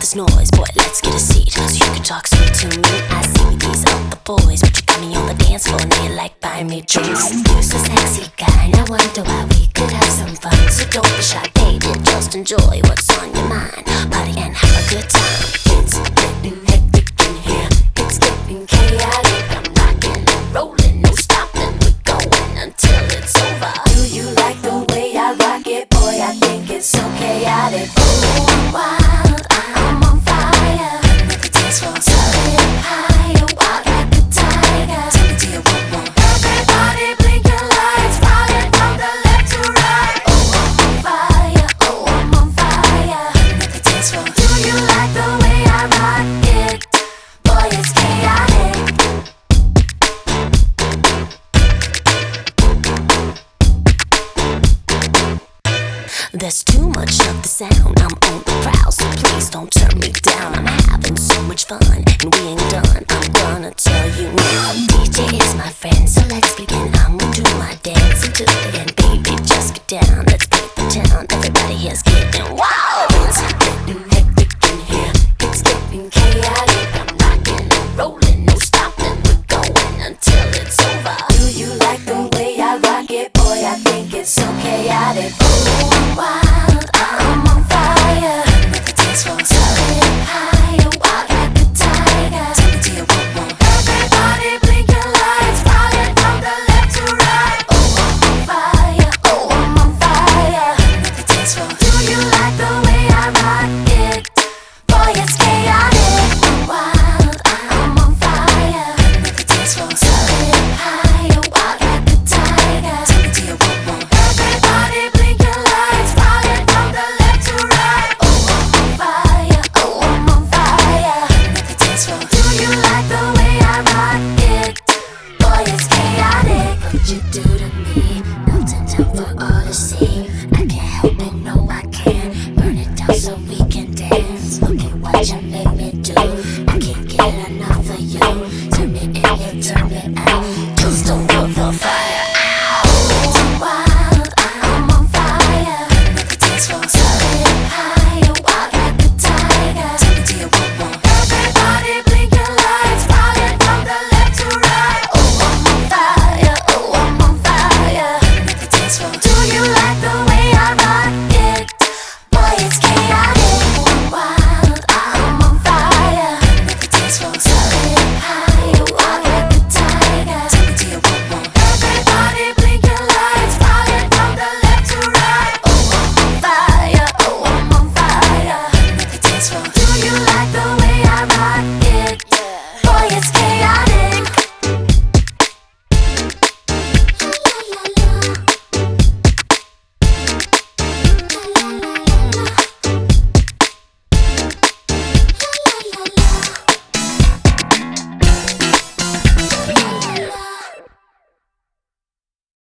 this noise, boy, let's get a seat so you can talk sweet to me. I see these other boys, but you got me on the dance floor and they like buying me drinks. You're so sexy guy, and I wonder why we could have some fun. So don't be shy, baby, just enjoy what's on your mind. Party and have a good time. It's getting hectic in here, it's getting chaotic. I'm rocking and rolling, no stopping, we're going until it's over. Do you like the way I rock it, boy? I think it's so chaotic. Oh, I'm wild, I'm on fire. At the dance floor, turn it higher, wild like a tiger. Tell me, do you want more? Everybody blink your lights, rolling from the left to right. Oh, I'm on fire, oh, I'm on fire. At the dance floor, do you like the way I rock it? Boy, it's chaotic. There's too much of the sound, I'm on the prowl, so please don't turn me down. I'm having so much fun, and we ain't done, I'm gonna tell you now. DJ is my friend, so let's begin. I'm gonna do my dance until the end. Baby, just get down, let's paint the town. Everybody here's getting wild. It's getting hectic in here, it's getting chaotic. I'm rocking and rolling, no stopping, we're going until it's over. Do you like the way I rock it, boy? I think it's so chaotic. Oh, I'm wild, I'm on fire. At the dance floor, turn it higher, wild like a tiger. Tell me, do you want more? Everybody blink your lights, rolling from the left to right. Oh, I'm on fire, oh, I'm on fire. At the dance floor, do you like the way I rock it? Boy, it's chaotic. I'm wild, I'm on fire. At the dance floor, turn it higher, wild like a tiger. Tell me, do you want more? Everybody blink your lights, rolling from the left to right. Oh, I'm on fire, oh, I'm on fire. At the dance floor, do you like the way I rock it? Boy, it's chaotic. What you do to me, melting down for all to see. I can't help it, no I can't. Burn it down so we can dance. Look at what you make me do. I can't get enough of you. Turn me in, you turn me out. Just don't look for fire.